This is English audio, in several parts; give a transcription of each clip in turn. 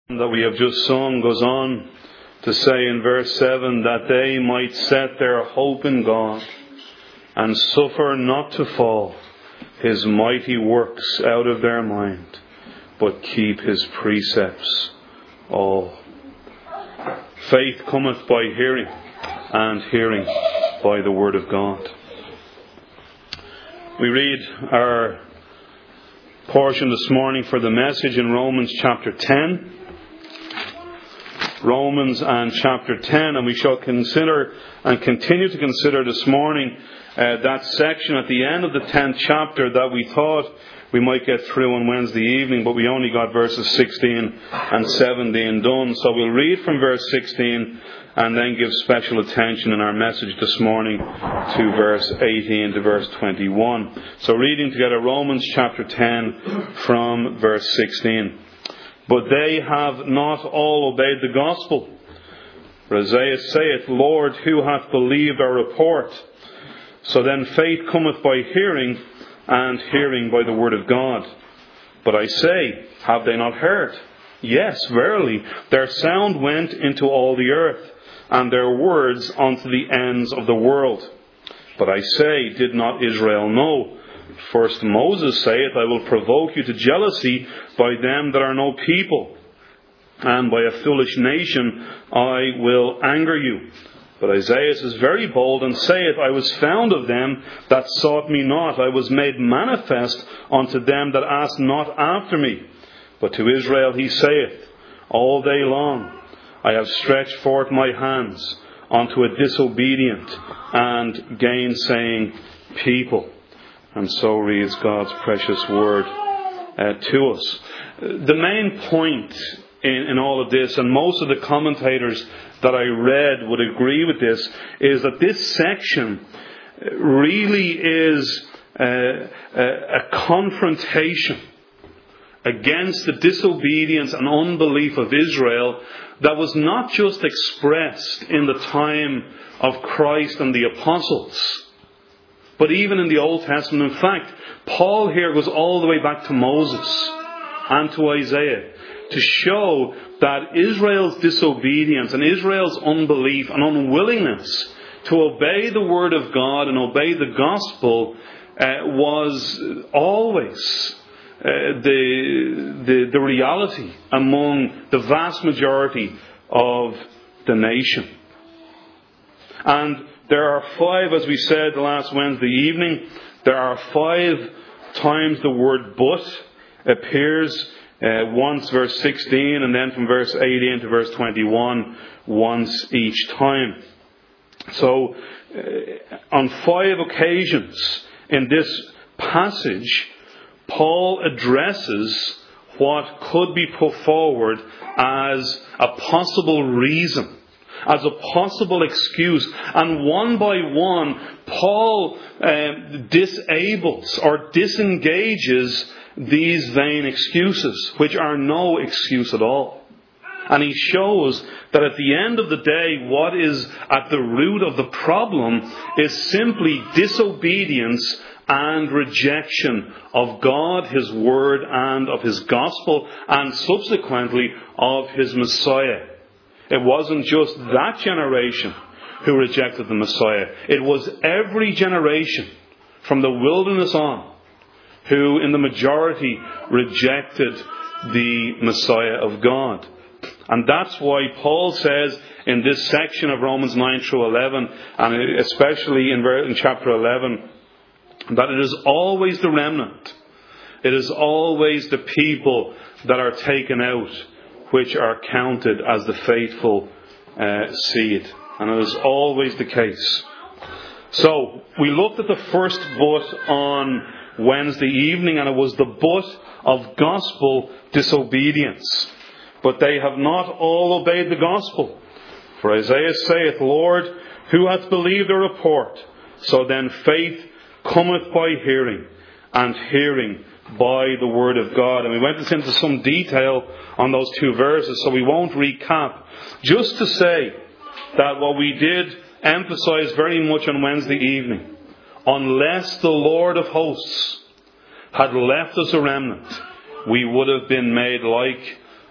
that we have just sung goes on to say in verse 7 that they might set their hope in God and suffer not to fall His mighty works out of their mind, but keep His precepts all. Faith cometh by hearing, and hearing by the word of God. We read our portion this morning for the message in Romans chapter 10. Romans and chapter 10, and we shall consider and continue to consider this morning that section at the end of the 10th chapter that we thought we might get through on Wednesday evening, but we only got verses 16 and 17 done. So we'll read from verse 16 and then give special attention in our message this morning to verse 18 to verse 21. So reading together Romans chapter 10 from verse 16. But they have not all obeyed the gospel. For Isaiah saith, Lord, who hath believed our report? So then faith cometh by hearing, and hearing by the word of God. But I say, have they not heard? Yes, verily, their sound went into all the earth, and their words unto the ends of the world. But I say, did not Israel know? First Moses saith, I will provoke you to jealousy by them that are no people, and by a foolish nation I will anger you. But Isaiah is very bold, and saith, I was found of them that sought me not. I was made manifest unto them that asked not after me. But to Israel he saith, all day long I have stretched forth my hands unto a disobedient and gainsaying people. And so reads God's precious word to us. The main point in all of this, and most of the commentators that I read would agree with this, is that this section really is a confrontation against the disobedience and unbelief of Israel that was not just expressed in the time of Christ and the apostles, but even in the Old Testament. In fact, Paul here goes all the way back to Moses and to Isaiah to show that Israel's disobedience and Israel's unbelief and unwillingness to obey the word of God and obey the gospel was always the reality among the vast majority of the nation. And there are 5, as we said last Wednesday evening, there are 5 times the word but appears. Once verse 16, and then from verse 18 to verse 21 once each time. So on 5 occasions in this passage, Paul addresses what could be put forward as a possible reason, as a possible excuse. And one by one, Paul disables or disengages these vain excuses, which are no excuse at all. And he shows that at the end of the day, what is at the root of the problem is simply disobedience and rejection of God, His Word, and of His Gospel, and subsequently of His Messiah. It wasn't just that generation who rejected the Messiah. It was every generation from the wilderness on who in the majority rejected the Messiah of God. And that's why Paul says in this section of Romans 9 through 11, and especially in chapter 11, that it is always the remnant. It is always the people that are taken out which are counted as the faithful seed. And it is always the case. So, we looked at the first but on Wednesday evening, and it was the but of gospel disobedience. But they have not all obeyed the gospel. For Isaiah saith, Lord, who hath believed a report? So then faith cometh by hearing, and hearing by the word of God. And we went into some detail on those 2 verses, so we won't recap. Just to say that what we did emphasize very much on Wednesday evening, unless the Lord of hosts had left us a remnant, we would have been made like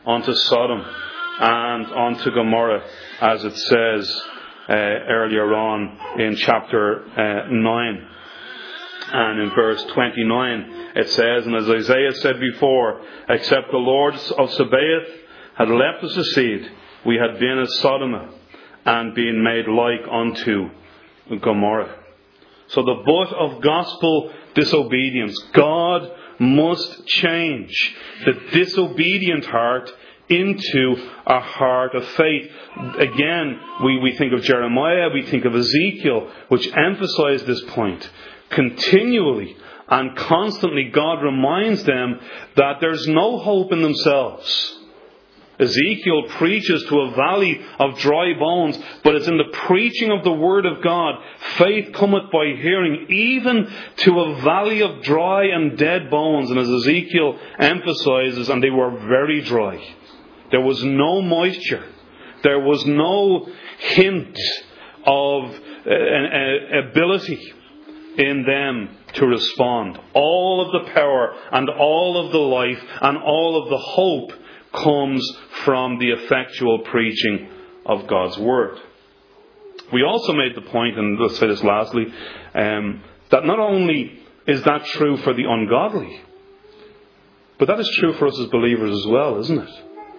onto Sodom and onto Gomorrah, as it says earlier on in chapter 9. And in verse 29 it says, and as Isaiah said before, except the Lord of Sabaoth had left us a seed, we had been as Sodom and been made like unto Gomorrah. So the butt of gospel disobedience, God must change the disobedient heart into a heart of faith. Again, we think of Jeremiah, we think of Ezekiel, which emphasize this point. Continually and constantly God reminds them that there's no hope in themselves. Ezekiel preaches to a valley of dry bones, but it's in the preaching of the Word of God. Faith cometh by hearing, even to a valley of dry and dead bones. And as Ezekiel emphasizes, and they were very dry. There was no moisture. There was no hint of ability in them to respond. All of the power and all of the life and all of the hope comes from the effectual preaching of God's Word. We also made the point, and let's say this lastly, that not only is that true for the ungodly, but that is true for us as believers as well, isn't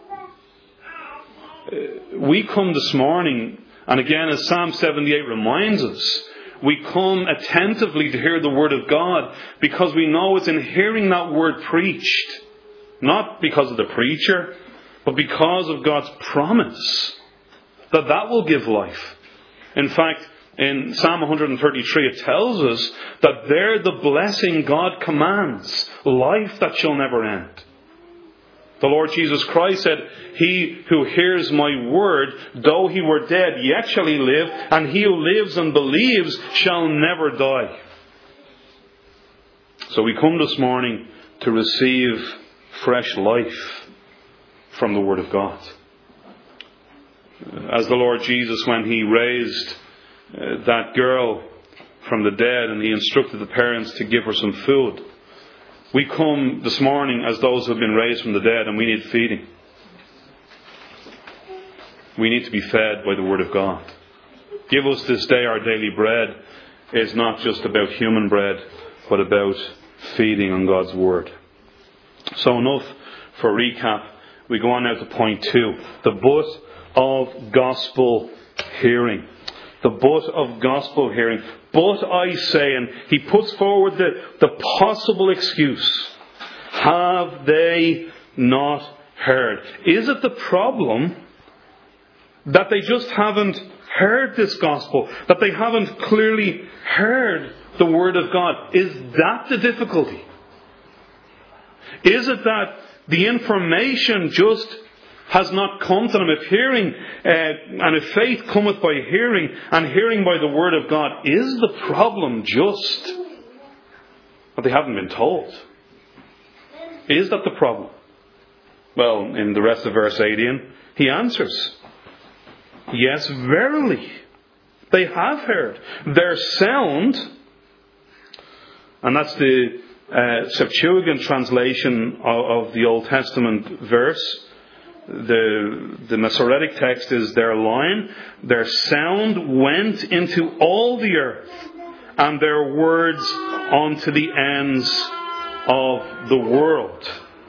it? We come this morning, and again as Psalm 78 reminds us, we come attentively to hear the Word of God because we know it's in hearing that Word preached, not because of the preacher, but because of God's promise that will give life. In fact, in Psalm 133 it tells us that there the blessing God commands, life that shall never end. The Lord Jesus Christ said, he who hears my word, though he were dead, yet shall he live, and he who lives and believes shall never die. So we come this morning to receive fresh life from the Word of God. As the Lord Jesus, when he raised that girl from the dead and he instructed the parents to give her some food, we come this morning as those who have been raised from the dead, and we need feeding. We need to be fed by the Word of God. Give us this day our daily bread is not just about human bread, but about feeding on God's Word. So enough for recap. We go on now to point 2. The butt of gospel hearing. The butt of gospel hearing. But I say, and he puts forward the possible excuse. Have they not heard? Is it the problem that they just haven't heard this gospel? That they haven't clearly heard the Word of God? Is that the difficulty? Is it that the information just has not come to them? If hearing and if faith cometh by hearing, and hearing by the Word of God, is the problem just that they haven't been told? Is that the problem? Well, in the rest of verse 18, he answers, yes, verily, they have heard. Their sound, and that's the Septuagint translation of the Old Testament verse. The Masoretic text is their line. Their sound went into all the earth, and their words unto the ends of the world.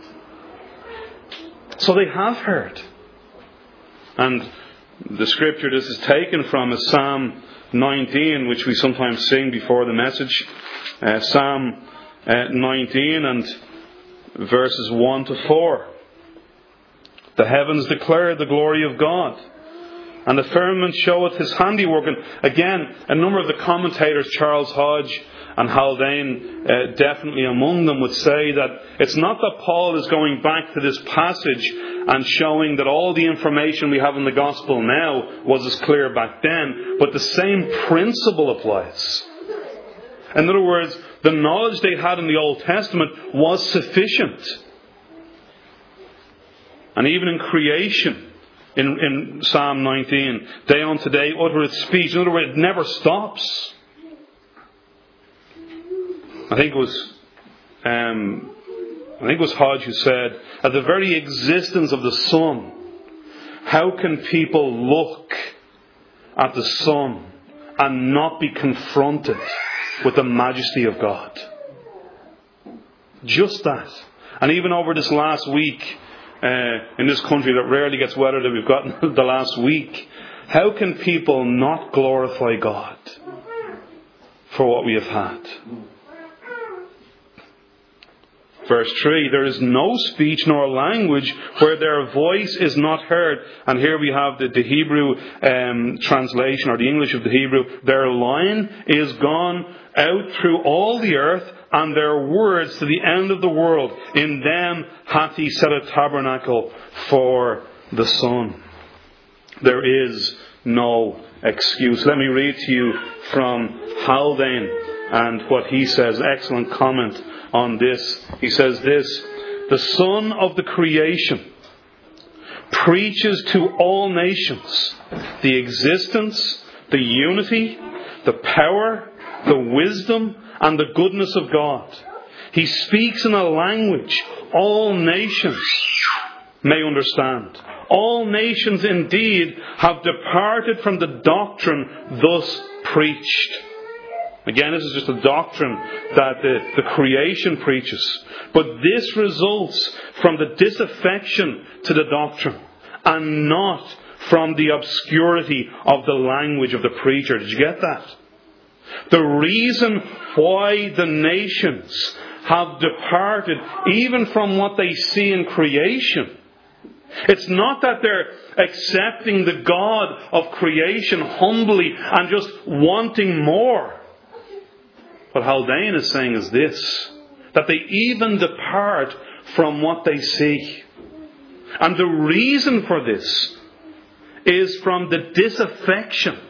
So they have heard. And the scripture this is taken from is Psalm 19, which we sometimes sing before the message. Psalm 19 and verses 1 to 4. The heavens declare the glory of God, and the firmament showeth his handiwork. And again, a number of the commentators, Charles Hodge and Haldane, definitely among them, would say that it's not that Paul is going back to this passage and showing that all the information we have in the gospel now was as clear back then, but the same principle applies. In other words, the knowledge they had in the Old Testament was sufficient. And even in creation, in Psalm 19, day unto day uttereth speech. In other words, it never stops. I think it was I think it was Hodge who said, at the very existence of the sun, how can people look at the sun and not be confronted with the majesty of God? Just that. And even over this last week, in this country that rarely gets weather that we've gotten the last week, how can people not glorify God for what we have had? Verse 3, there is no speech nor language where their voice is not heard. And here we have the Hebrew translation, or the English of the Hebrew. Their line is gone out through all the earth, and their words to the end of the world. In them hath he set a tabernacle for the sun. There is no excuse. Let me read to you from Haldane and what he says. Excellent comment on this. He says this: the Son of the creation preaches to all nations the existence, the unity, the power, the wisdom, and the goodness of God. He speaks in a language all nations may understand. All nations indeed have departed from the doctrine thus preached. Again, this is just a doctrine that the creation preaches. But this results from the disaffection to the doctrine, and not from the obscurity of the language of the preacher. Did you get that? The reason why the nations have departed even from what they see in creation, it's not that they're accepting the God of creation humbly and just wanting more. What Haldane is saying is this: that they even depart from what they see. And the reason for this is from the disaffection.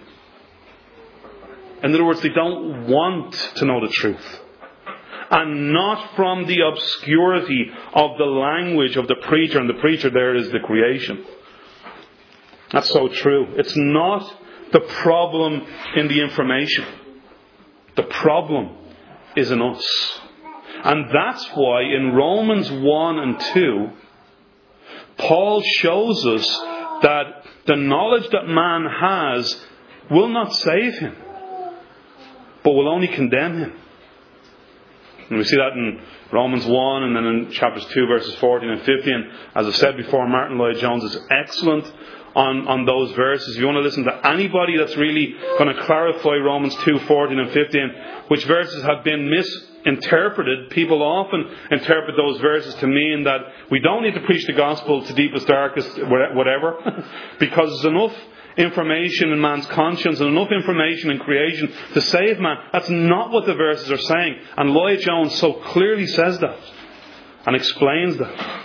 In other words, they don't want to know the truth. And not from the obscurity of the language of the preacher. And the preacher there is the creation. That's so true. It's not the problem in the information. The problem is in us. And that's why in Romans 1 and 2, Paul shows us that the knowledge that man has will not save him, but will only condemn him. And we see that in Romans 1 and then in chapters 2 verses 14 and 15. As I've said before, Martin Lloyd-Jones is excellent on those verses. If you want to listen to anybody that's really going to clarify Romans 2, 14 and 15, which verses have been misinterpreted, people often interpret those verses to mean that we don't need to preach the gospel to deepest, darkest, whatever, because there's enough information in man's conscience and enough information in creation to save man. That's not what the verses are saying. And Lloyd-Jones so clearly says that and explains that.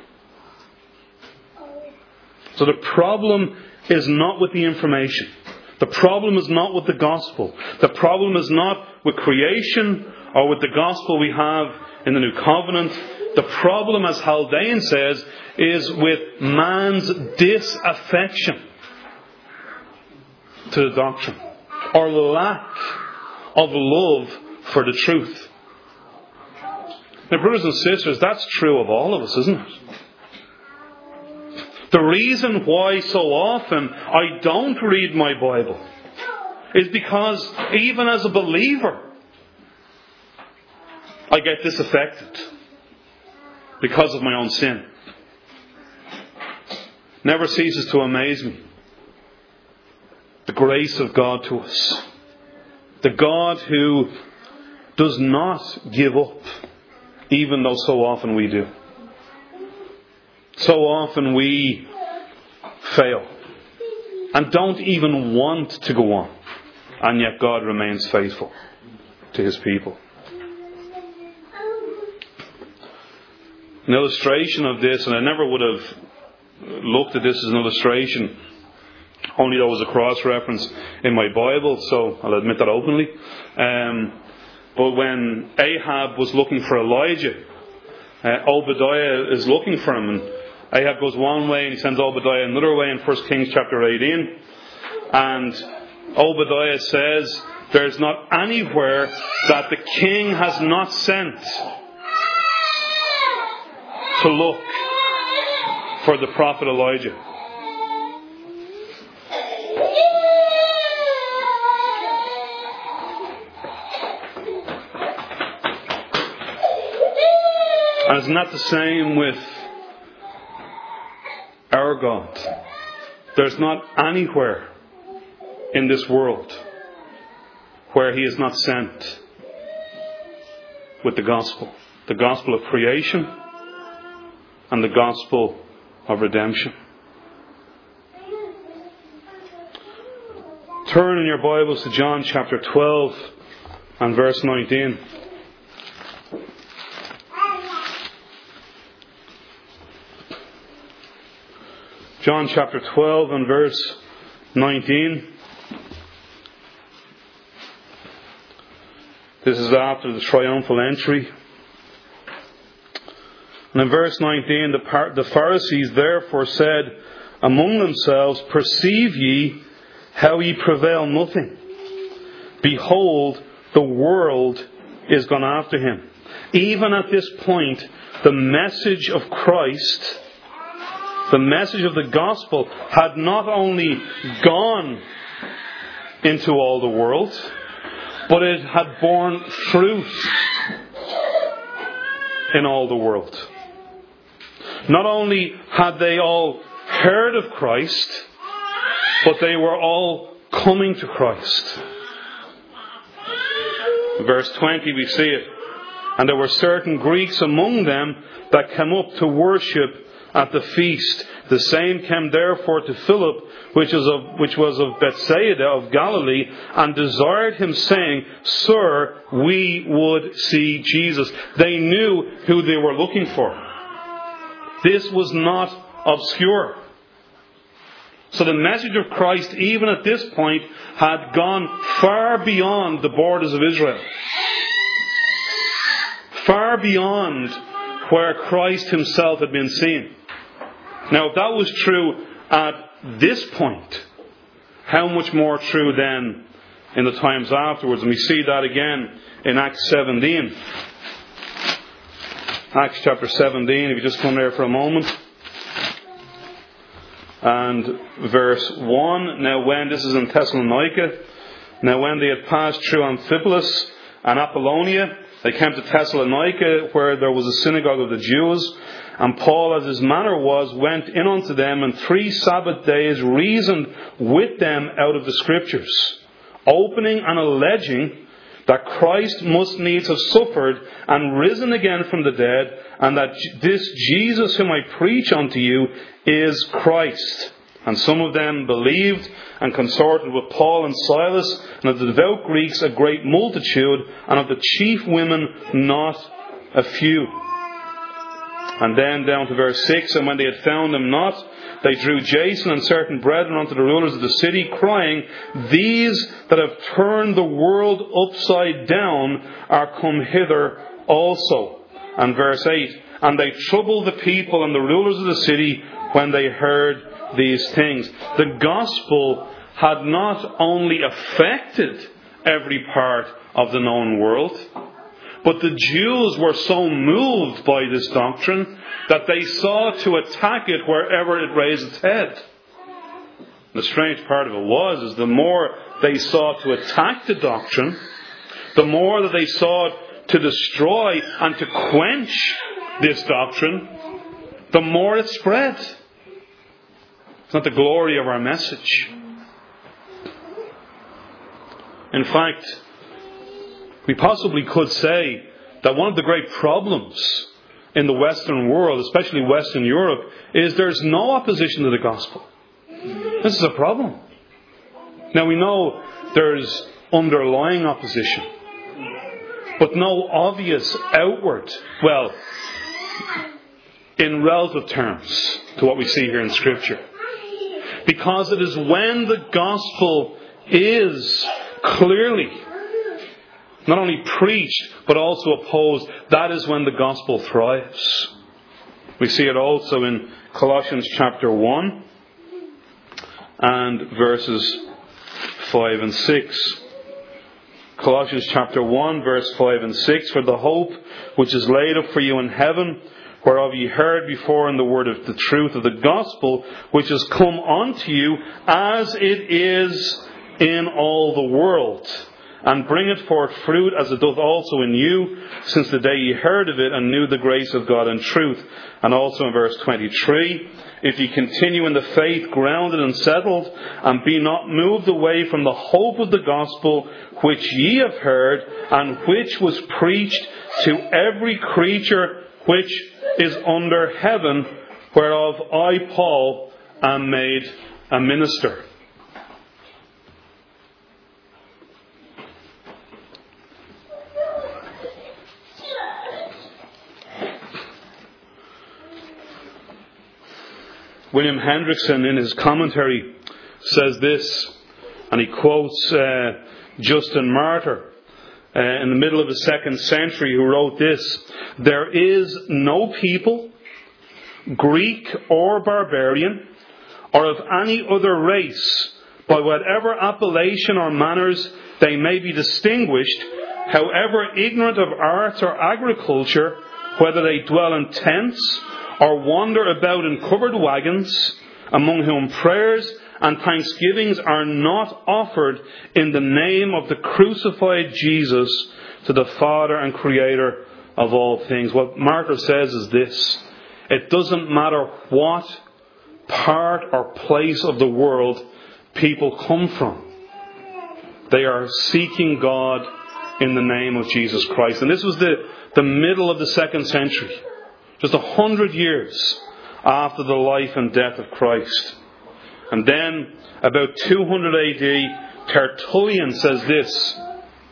So the problem is not with the information. The problem is not with the gospel. The problem is not with creation or with the gospel we have in the new covenant. The problem, as Haldane says, is with man's disaffection to the doctrine, or lack of love for the truth. Now, brothers and sisters, that's true of all of us, isn't it? The reason why so often I don't read my Bible is because even as a believer, I get disaffected because of my own sin. Never ceases to amaze me the grace of God to us. The God who does not give up, even though so often we do. So often we fail and don't even want to go on, and yet God remains faithful to His people. An illustration of this, and I never would have looked at this as an illustration, only though it was a cross-reference in my Bible, so I'll admit that openly. But when Ahab was looking for Elijah, Obadiah is looking for him, and Ahab goes one way and he sends Obadiah another way in 1 Kings chapter 18. And Obadiah says, there's not anywhere that the king has not sent. to look for the prophet Elijah. And it's not the same with our God. There's not anywhere in this world where He is not sent with the gospel. The gospel of creation and the gospel of redemption. Turn in your Bibles to John chapter 12 and verse 19. John chapter 12 and verse 19. This is after the triumphal entry. And in verse 19, the Pharisees therefore said among themselves, Perceive ye how ye prevail nothing? Behold, the world is gone after him. Even at this point, the message of Christ, the message of the gospel, had not only gone into all the world, but it had borne fruit in all the world. Not only had they all heard of Christ, but they were all coming to Christ. Verse 20 we see it. And there were certain Greeks among them that came up to worship at the feast. The same came therefore to Philip, which was of Bethsaida of Galilee, and desired him, saying, Sir, we would see Jesus. They knew who they were looking for. This was not obscure. So the message of Christ, even at this point, had gone far beyond the borders of Israel. Far beyond where Christ Himself had been seen. Now, if that was true at this point, how much more true then in the times afterwards? And we see that again in Acts 17. Acts chapter 17, if you just come there for a moment. And verse 1, now when, this is in Thessalonica, now when they had passed through Amphipolis and Apollonia, they came to Thessalonica, where there was a synagogue of the Jews. And Paul, as his manner was, went in unto them, and 3 Sabbath days reasoned with them out of the Scriptures, opening and alleging that Christ must needs have suffered and risen again from the dead, and that this Jesus whom I preach unto you is Christ. And some of them believed and consorted with Paul and Silas, and of the devout Greeks a great multitude, and of the chief women not a few. And then down to verse 6, and when they had found him not, they drew Jason and certain brethren unto the rulers of the city, crying, These that have turned the world upside down are come hither also. And verse 8, and they troubled the people and the rulers of the city when they heard these things. The gospel had not only affected every part of the known world, but the Jews were so moved by this doctrine that they sought to attack it wherever it raised its head. The strange part of it is the more they sought to attack the doctrine, the more that they sought to destroy and to quench this doctrine, the more it spread. It's not the glory of our message. In fact, we possibly could say that one of the great problems in the Western world, especially Western Europe, is there's no opposition to the gospel. This is a problem. Now we know there's underlying opposition, but no obvious outward, well, in relative terms to what we see here in Scripture. Because it is when the gospel is clearly not only preached, but also opposed, that is when the gospel thrives. We see it also in Colossians chapter 1 and verses 5 and 6. Colossians chapter 1, verse 5 and 6, For the hope which is laid up for you in heaven, whereof ye heard before in the word of the truth of the gospel, which is come unto you, as it is in all the world, and bringeth forth fruit as it doth also in you, since the day ye heard of it and knew the grace of God in truth. And also in verse 23, if ye continue in the faith, grounded and settled, and be not moved away from the hope of the gospel which ye have heard, and which was preached to every creature which is under heaven, whereof I, Paul, am made a minister. William Hendrickson, in his commentary, says this, and he quotes Justin Martyr in the middle of the 2nd century, who wrote this: there is no people, Greek or barbarian, or of any other race, by whatever appellation or manners they may be distinguished, however ignorant of arts or agriculture, whether they dwell in tents or wander about in covered wagons, among whom prayers and thanksgivings are not offered in the name of the crucified Jesus to the Father and Creator of all things. What Martyr says is this: it doesn't matter what part or place of the world people come from. They are seeking God in the name of Jesus Christ. And this was the middle of the 2nd century. Just 100 years after the life and death of Christ. And then, about 200 AD, Tertullian says this: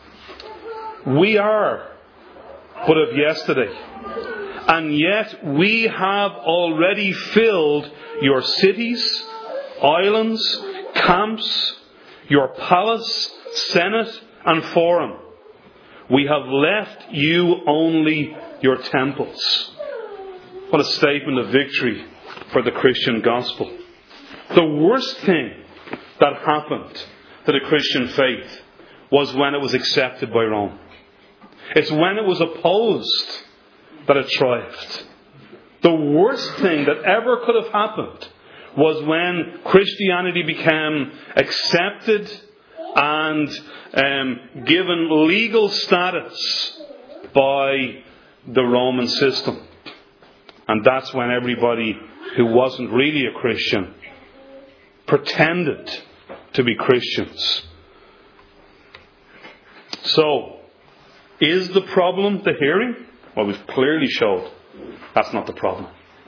we are but of yesterday, and yet we have already filled your cities, islands, camps, your palace, senate, and forum. We have left you only your temples. What a statement of victory for the Christian gospel. The worst thing that happened to the Christian faith was when it was accepted by Rome. It's when it was opposed that it thrived. The worst thing that ever could have happened was when Christianity became accepted and given legal status by the Roman system. And that's when everybody who wasn't really a Christian pretended to be Christians. So, is the problem the hearing? Well, we've clearly showed that's not the problem.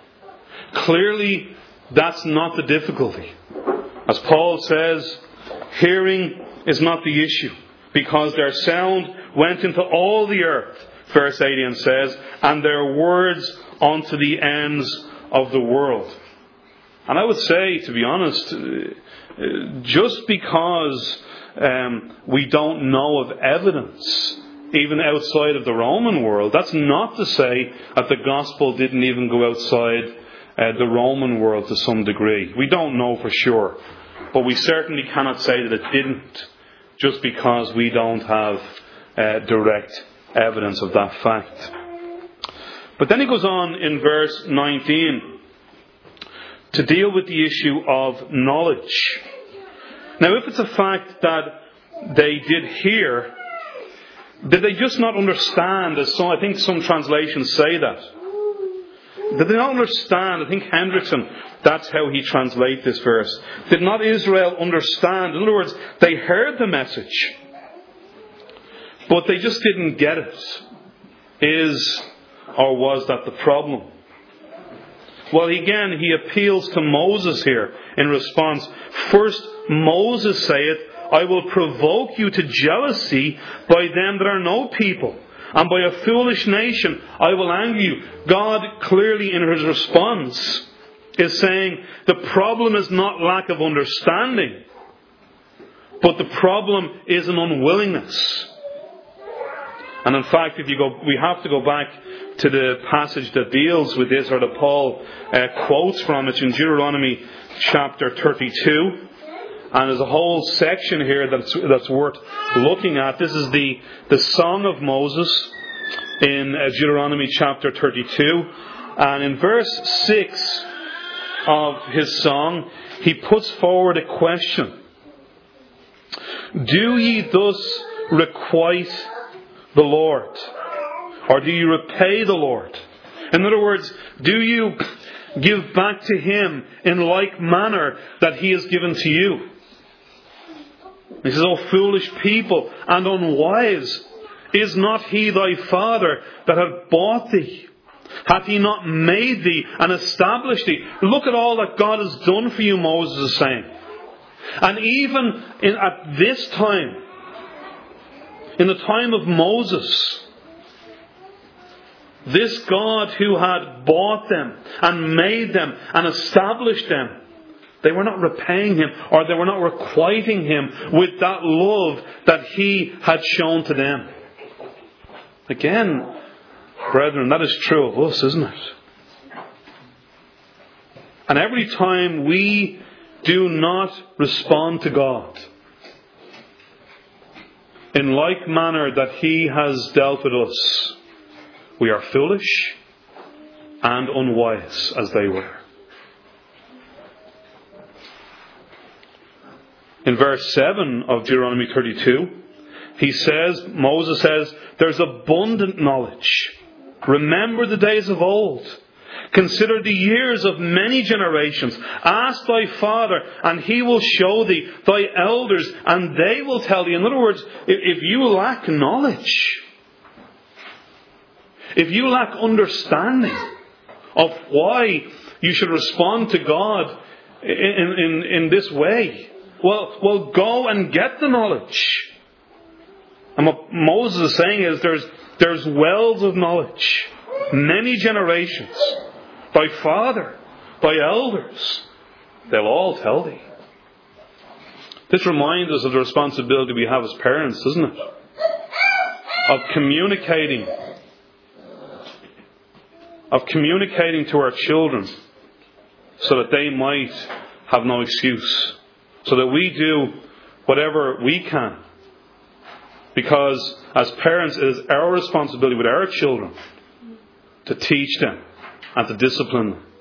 Clearly, that's not the difficulty. As Paul says, hearing is not the issue, because their sound went into all the earth, verse 18 says, and their words unto the ends of the world. And I would say, to be honest, just because we don't know of evidence, even outside of the Roman world, that's not to say that the gospel didn't even go outside the Roman world to some degree. We don't know for sure. But we certainly cannot say that it didn't, just because we don't have direct evidence of that fact. But then he goes on in verse 19 to deal with the issue of knowledge. Now, if it's a fact that they did hear, did they just not understand, as I think some translations say that? Did they not understand? I think Hendrickson, that's how he translates this verse. Did not Israel understand? In other words, they heard the message, but they just didn't get it. Is or was that the problem? Well, again, he appeals to Moses here in response. First, Moses saith, I will provoke you to jealousy by them that are no people, and by a foolish nation I will anger you. God clearly in his response is saying the problem is not lack of understanding, but the problem is an unwillingness. And in fact, we have to go back to the passage that deals with this, or that Paul quotes from. It's in Deuteronomy chapter 32. And there's a whole section here that's worth looking at. This is the Song of Moses in Deuteronomy chapter 32. And in verse 6 of his song, he puts forward a question. Do ye thus requite the Lord? Or do you repay the Lord? In other words, do you give back to Him in like manner that He has given to you? He says, O foolish people and unwise, is not He thy Father that hath bought thee? Hath He not made thee and established thee? Look at all that God has done for you, Moses is saying. And even at this time, in the time of Moses, this God who had bought them and made them and established them, they were not repaying Him, or they were not requiting Him with that love that He had shown to them. Again, brethren, that is true of us, isn't it? And every time we do not respond to God in like manner that He has dealt with us, we are foolish and unwise as they were. In verse 7 of Deuteronomy 32, Moses says, there's abundant knowledge. Remember the days of old. Consider the years of many generations. Ask thy father, and he will show thee, thy elders, and they will tell thee. In other words, if you lack knowledge, if you lack understanding of why you should respond to God in this way, well, go and get the knowledge. And what Moses is saying is there's wells of knowledge, many generations, thy father, thy elders, they'll all tell thee. This reminds us of the responsibility we have as parents, doesn't it? Of communicating to our children so that they might have no excuse. So that we do whatever we can. Because as parents, it is our responsibility with our children to teach them and to discipline them.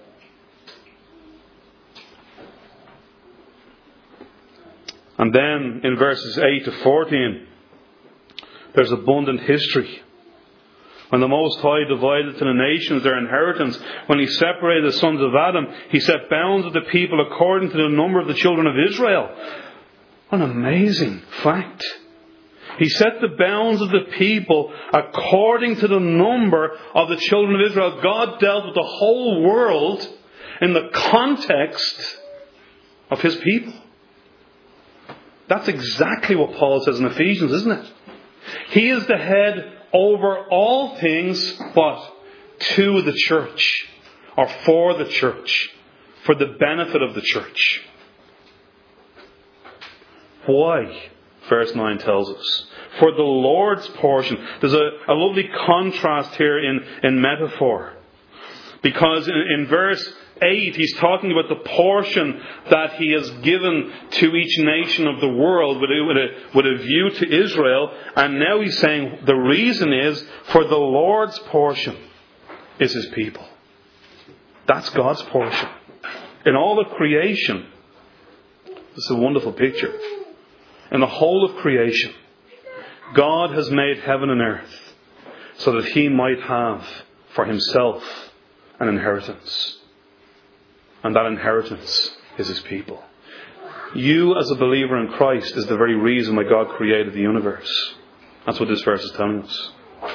And then in verses 8 to 14, there's abundant history. When the Most High divided to the nations their inheritance, when He separated the sons of Adam, He set bounds of the people according to the number of the children of Israel. What an amazing fact. He set the bounds of the people according to the number of the children of Israel. God dealt with the whole world in the context of His people. That's exactly what Paul says in Ephesians, isn't it? He is the head over all things, but to the church, or for the church, for the benefit of the church. Why? Verse 9 tells us. For the Lord's portion. There's a lovely contrast here in metaphor. Because in verse 8, he's talking about the portion that He has given to each nation of the world with a view to Israel. And now he's saying the reason is for the Lord's portion is His people. That's God's portion. In all of creation, this is a wonderful picture. In the whole of creation, God has made heaven and earth so that He might have for Himself an inheritance. And that inheritance is His people. You as a believer in Christ is the very reason why God created the universe. That's what this verse is telling us.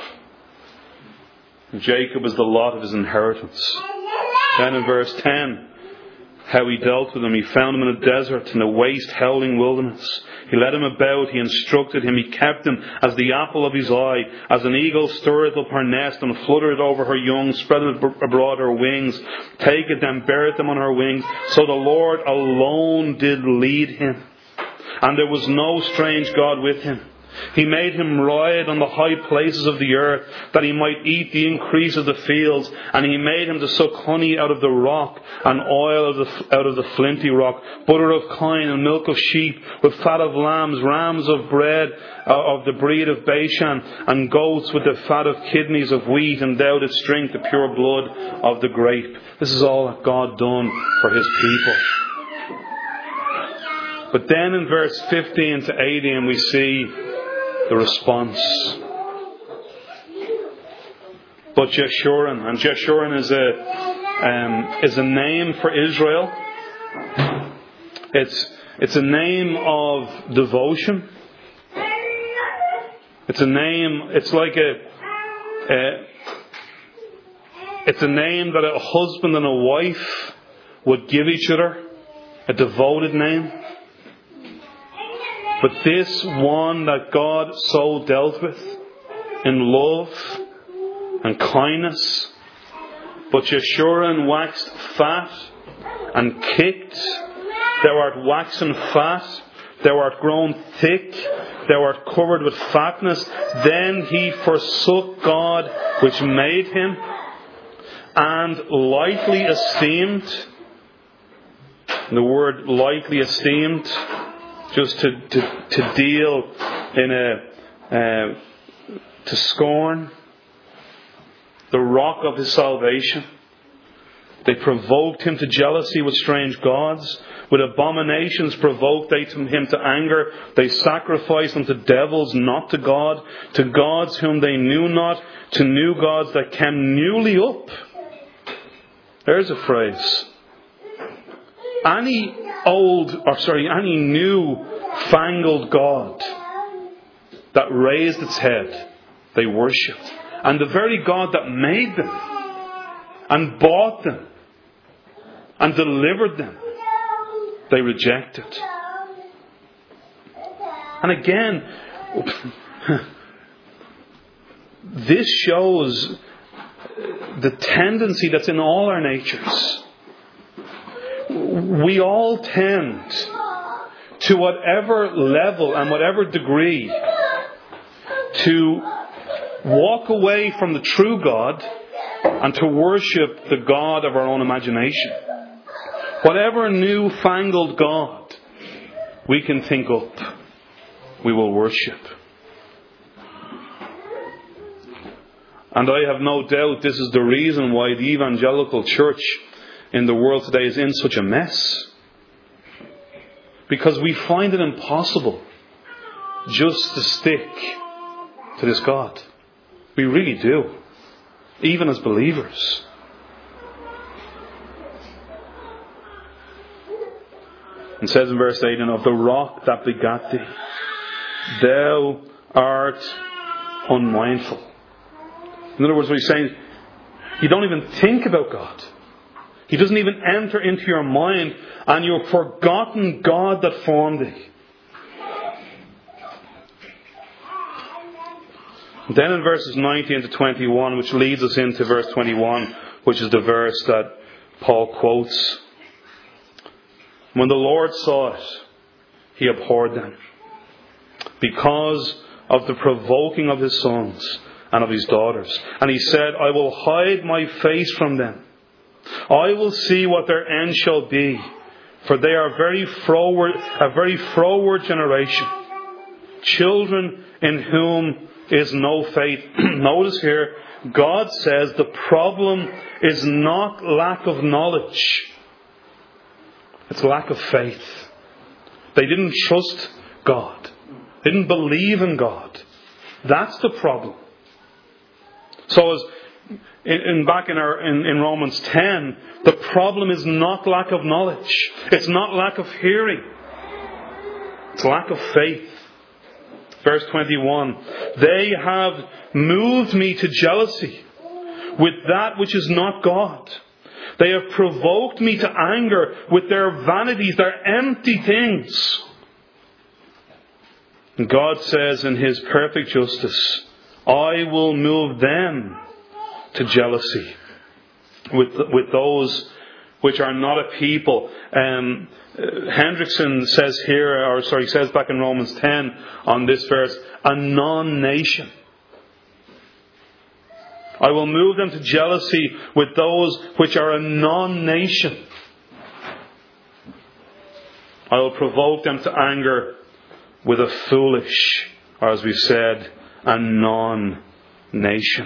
Jacob is the lot of his inheritance. Then in verse 10, how He dealt with him. He found him in a desert, in a waste, howling wilderness. He led him about, He instructed him, He kept him as the apple of His eye, as an eagle stirreth up her nest and fluttereth over her young, spreadeth abroad her wings, taketh them, beareth them on her wings. So the Lord alone did lead him, and there was no strange God with him. He made him ride on the high places of the earth, that he might eat the increase of the fields. And he made him to suck honey out of the rock, and oil out of the flinty rock, butter of kine and milk of sheep, with fat of lambs, rams of bread of the breed of Bashan, and goats with the fat of kidneys of wheat, and thou didst drink the pure blood of the grape. This is all that God done for his people. But then in verse 15 to 18 we see the response. But Jeshurun, and Jeshurun is a name for Israel. It's a name of devotion. It's a name. It's like it's a name that a husband and a wife would give each other, a devoted name. But this one that God so dealt with in love and kindness. But Jeshurun waxed fat and kicked. Thou art waxen fat. Thou art grown thick. Thou art covered with fatness. Then he forsook God which made him, and lightly esteemed. The word lightly esteemed, just to deal in to scorn the rock of his salvation. They provoked him to jealousy with strange gods. With abominations provoked they him to anger. They sacrificed unto devils, not to God, to gods whom they knew not, to new gods that came newly up. There's a phrase. Any new fangled god that raised its head, they worshipped. And the very God that made them and bought them and delivered them, they rejected. And again, this shows the tendency that's in all our natures. We all tend, to whatever level and whatever degree, to walk away from the true God and to worship the God of our own imagination. Whatever new-fangled God we can think up, we will worship. And I have no doubt this is the reason why the evangelical church in the world today is in such a mess. Because we find it impossible just to stick to this God. We really do. Even as believers. It says in verse 18, of the rock that begat thee, thou art unmindful. In other words, what he's saying, you don't even think about God. He doesn't even enter into your mind, and you've forgotten God that formed thee. Then in verses 19 to 21, which leads us into verse 21, which is the verse that Paul quotes. When the Lord saw it, he abhorred them, because of the provoking of his sons and of his daughters. And he said, I will hide my face from them. I will see what their end shall be, for they are a very froward generation, children in whom is no faith. Notice here, God says the problem is not lack of knowledge. It's lack of faith. They didn't trust God. They didn't believe in God. That's the problem. So as back in Romans 10, the problem is not lack of knowledge. It's not lack of hearing. It's lack of faith. Verse 21, they have moved me to jealousy with that which is not God. They have provoked me to anger with their vanities, their empty things. And God says in his perfect justice, I will move them to jealousy with those which are not a people. Hendrickson says here, says back in Romans 10 on this verse, a non-nation. I will move them to jealousy with those which are a non-nation. I will provoke them to anger with a foolish, or as we said, a non-nation.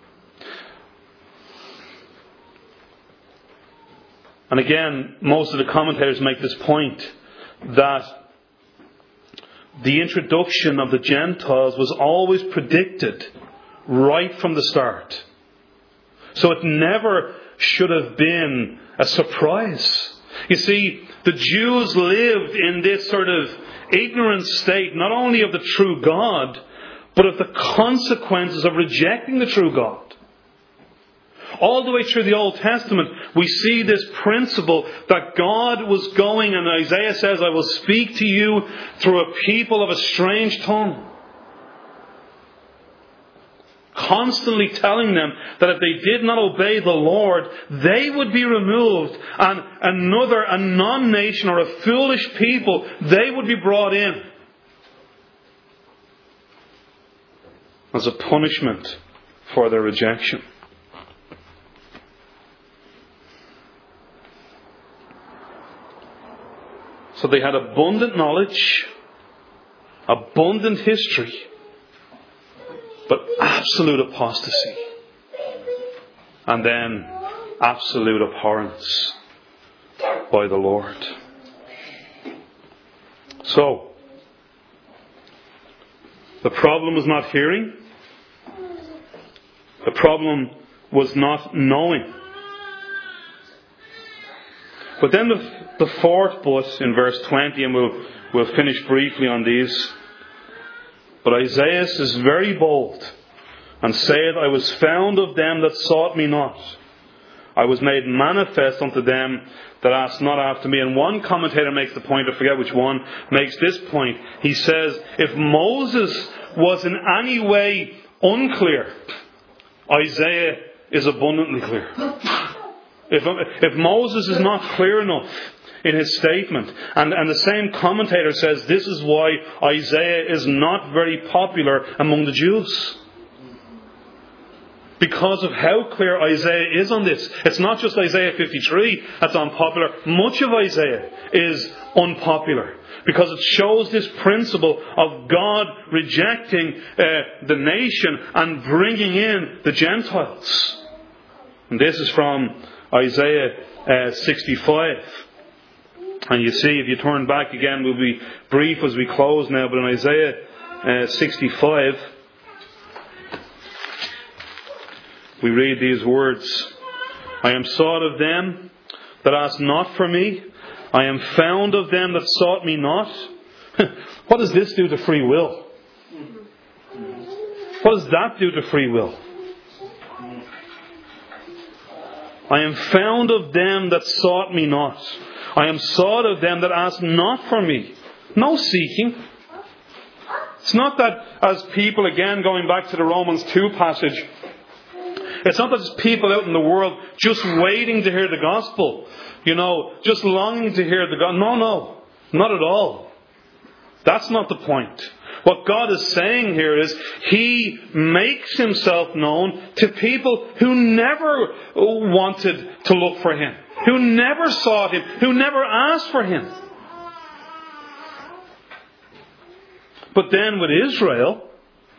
And again, most of the commentators make this point that the introduction of the Gentiles was always predicted right from the start. So it never should have been a surprise. You see, the Jews lived in this sort of ignorant state, not only of the true God, but of the consequences of rejecting the true God. All the way through the Old Testament, we see this principle that God was going, and Isaiah says, I will speak to you through a people of a strange tongue. Constantly telling them that if they did not obey the Lord, they would be removed, and a non-nation or a foolish people, they would be brought in as a punishment for their rejection. So they had abundant knowledge, abundant history, but absolute apostasy. And then absolute abhorrence by the Lord. So, the problem was not hearing. The problem was not knowing. But then the fourth but in verse 20, and we'll finish briefly on these. But Isaiah is very bold and saith, I was found of them that sought me not. I was made manifest unto them that asked not after me. And one commentator makes the point, I forget which one, makes this point. He says, if Moses was in any way unclear, Isaiah is abundantly clear. If Moses is not clear enough in his statement, and the same commentator says this is why Isaiah is not very popular among the Jews. Because of how clear Isaiah is on this. It's not just Isaiah 53 that's unpopular. Much of Isaiah is unpopular. Because it shows this principle of God rejecting the nation and bringing in the Gentiles. And this is from Isaiah 65. And you see, if you turn back again, we'll be brief as we close now, but in Isaiah 65, we read these words, I am sought of them that asked not for me. I am found of them that sought me not. What does this do to free will? What does that do to free will? I am found of them that sought me not. I am sought of them that asked not for me. No seeking. It's not that as people, again going back to the Romans 2 passage, it's not that there's people out in the world just waiting to hear the gospel. Just longing to hear the gospel. No, not at all. That's not the point. What God is saying here is He makes Himself known to people who never wanted to look for Him, who never sought Him, who never asked for Him. But then with Israel,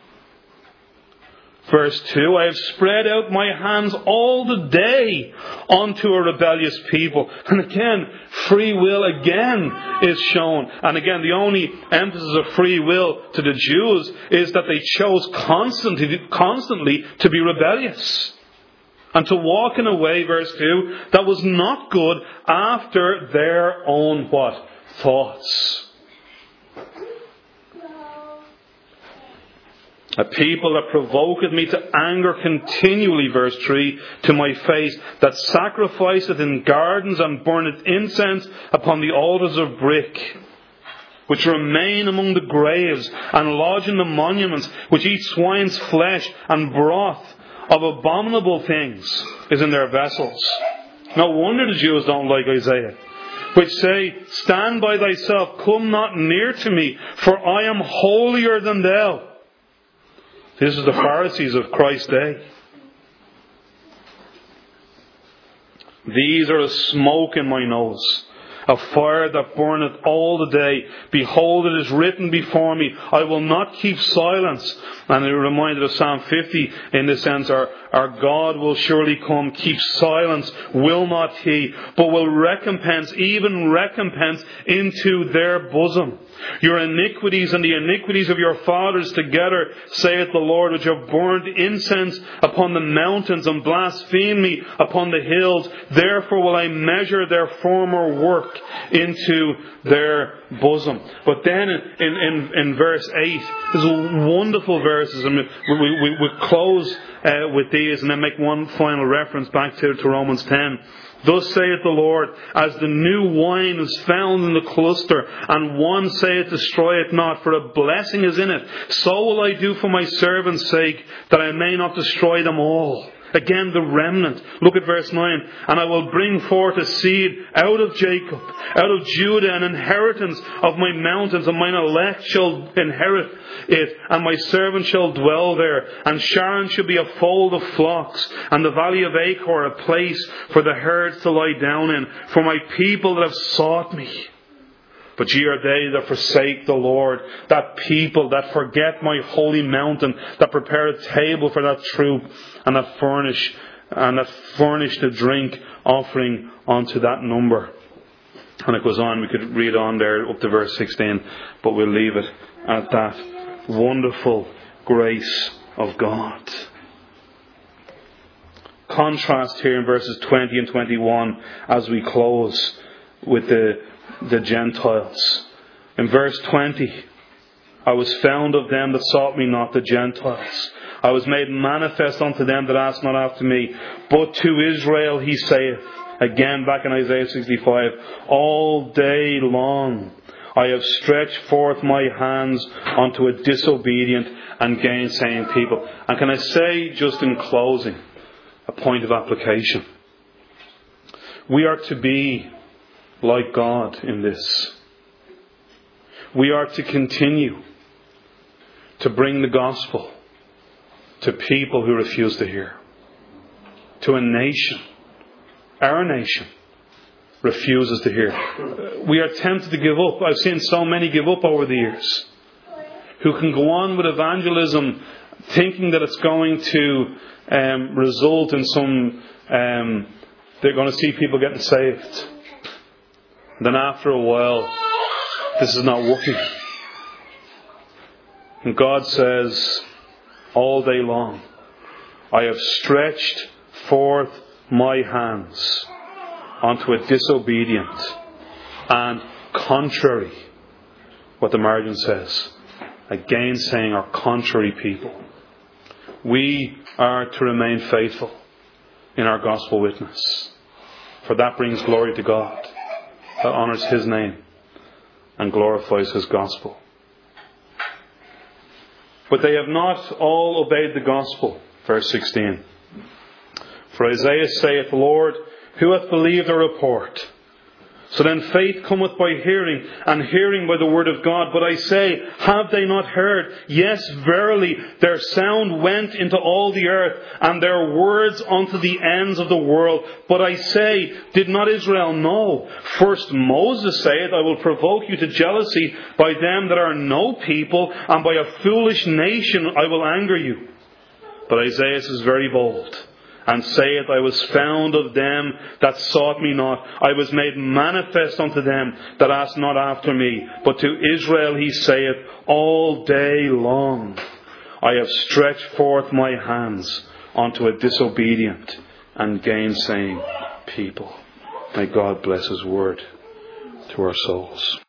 verse 2, I have spread out my hands all the day unto a rebellious people. And again, free will again is shown. And again, the only emphasis of free will to the Jews is that they chose constantly to be rebellious. And to walk in a way, verse 2, that was not good after their own what? Thoughts. A people that provoketh me to anger continually, verse 3, to my face, that sacrificeth in gardens and burneth incense upon the altars of brick, which remain among the graves, and lodge in the monuments, which eat swine's flesh, and broth of abominable things is in their vessels. No wonder the Jews don't like Isaiah, which say, stand by thyself, come not near to me, for I am holier than thou. This is the Pharisees of Christ's day. These are a smoke in my nose, a fire that burneth all the day. Behold, it is written before me, I will not keep silence. And it reminded of Psalm 50 in the sense, our God will surely come, keep silence, will not he, but will recompense, even recompense into their bosom. Your iniquities and the iniquities of your fathers together, saith the Lord, which have burned incense upon the mountains and blasphemed me upon the hills. Therefore will I measure their former work into their bosom. But then in verse 8, there's wonderful verses. I mean, we close with these and then make one final reference back to Romans 10. Thus saith the Lord, as the new wine is found in the cluster, and one saith, destroy it not, for a blessing is in it. So will I do for my servants' sake, that I may not destroy them all. Again, the remnant. Look at verse 9. And I will bring forth a seed out of Jacob, out of Judah, an inheritance of my mountains, and mine elect shall inherit it, and my servant shall dwell there. And Sharon shall be a fold of flocks, and the valley of Achor a place for the herds to lie down in, for my people that have sought me. But ye are they that forsake the Lord, that people that forget my holy mountain, that prepare a table for that troop, and that furnish the drink offering unto that number. And it goes on, we could read on there up to verse 16, but we'll leave it at that. Wonderful grace of God. Contrast here in verses 20 and 21 as we close with the Gentiles. In verse 20, I was found of them that sought me not, the Gentiles. I was made manifest unto them that asked not after me. But to Israel he saith, again back in Isaiah 65, all day long I have stretched forth my hands unto a disobedient and gainsaying people. And can I say just in closing, a point of application. We are to be like God in this. We are to continue to bring the gospel to people who refuse to hear. To a nation. Our nation refuses to hear. We are tempted to give up. I've seen so many give up over the years. Who can go on with evangelism thinking that it's going to result in some... they're going to see people getting saved. Then after a while, this is not working. And God says, all day long, I have stretched forth my hands unto a disobedient and contrary, what the margin says, a gainsaying or contrary people. We are to remain faithful in our gospel witness, for that brings glory to God. That honours His name and glorifies His gospel. But they have not all obeyed the gospel. Verse 16. For Isaiah saith, Lord, who hath believed our report? So then faith cometh by hearing, and hearing by the word of God. But I say, have they not heard? Yes, verily, their sound went into all the earth, and their words unto the ends of the world. But I say, did not Israel know? First Moses saith, I will provoke you to jealousy by them that are no people, and by a foolish nation I will anger you. But Isaiah is very bold. And saith, I was found of them that sought me not. I was made manifest unto them that asked not after me. But to Israel he saith, all day long I have stretched forth my hands unto a disobedient and gainsaying people. May God bless His word to our souls.